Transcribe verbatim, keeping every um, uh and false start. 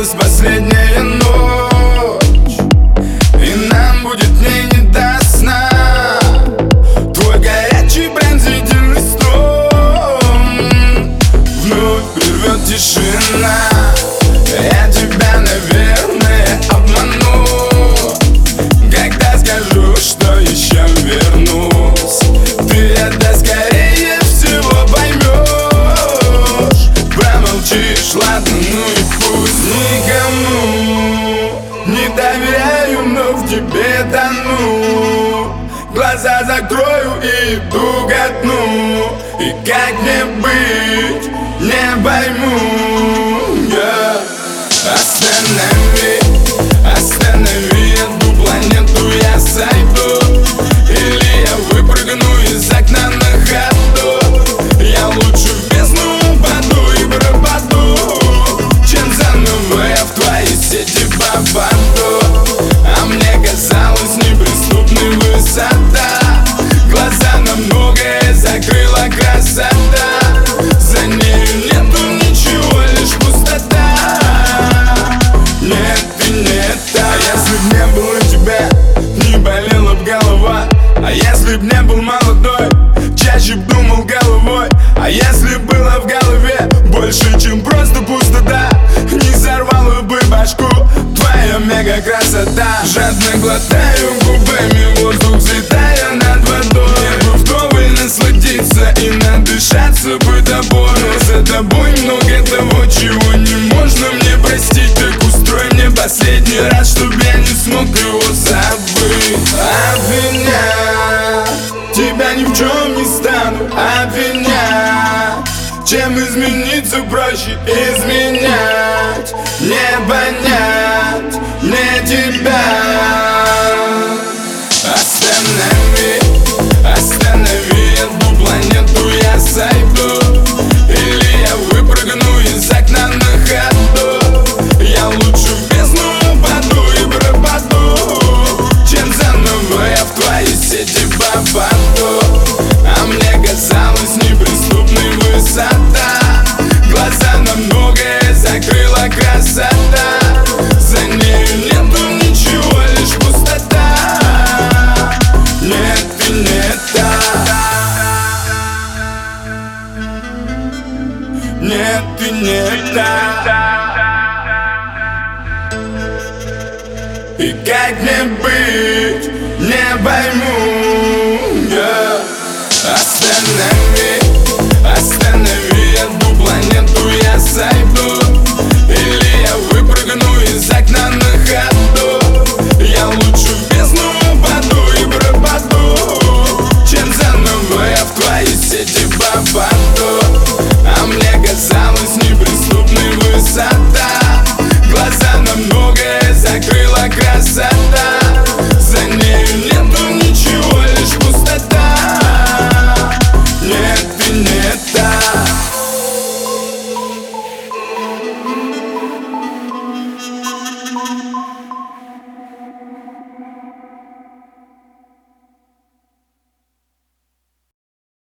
осталась последняя ночь, и нам будет мне не до сна. Твой горячий пронзительный стон вновь прервет тишина. Я тебя, наверное, обману, когда скажу, что еще вернусь. Ты это скорее всего поймешь. Промолчишь, ладно, ну и пусть. Никому не доверяю, но в тебе тону. Глаза закрою и иду ко дну. И как мне быть, не пойму. Yeah. Останови, останови эту планету, я сойду. Или я выпрыгну из окна на ходу. Я лучше в бездну упаду и пропаду, чем заново я в твои сети попаду. А мне казалось неприступной высота. Глаза на многое закрыла красота. За нею нету ничего, лишь пустота. Нет, ты не та. Если б не было тебя, не болела б голова. А если б не был молодой, чаще б думал головой. А если б было в голове больше, чем просто пустота, не взорвала бы башку твоя мега-красота. Жадно глотаю губами воздух, взлетая над водой. Мне бы вдоволь насладиться и надышаться бы тобой. Но за тобой много того, чего не можно мне простить. Так устрой мне последний раз, чтоб я не смог его забыть. Обвинять тебя ни в чем не стану, обвинять. Чем измениться проще изменять. Не понять мне тебя. Останови, останови эту планету, я сойду. Или я выпрыгну из окна на ходу. Я лучше в бездну упаду и пропаду, чем заново я в твои сети попаду. А мне казалось неприступной высота. Глаза на многое закрыла красота. За нею нету ничего, лишь пустота. Нет, ты не та. Нет, ты не та. И как мне быть, не пойму. Yeah. Останови, останови эту планету, я сойду. Или я выпрыгну из окна на ходу. Я лучше в бездну упаду и пропаду, чем заново я в твои сети попаду. А мне казалось неприступной высота. Глаза на многое закрыла красота.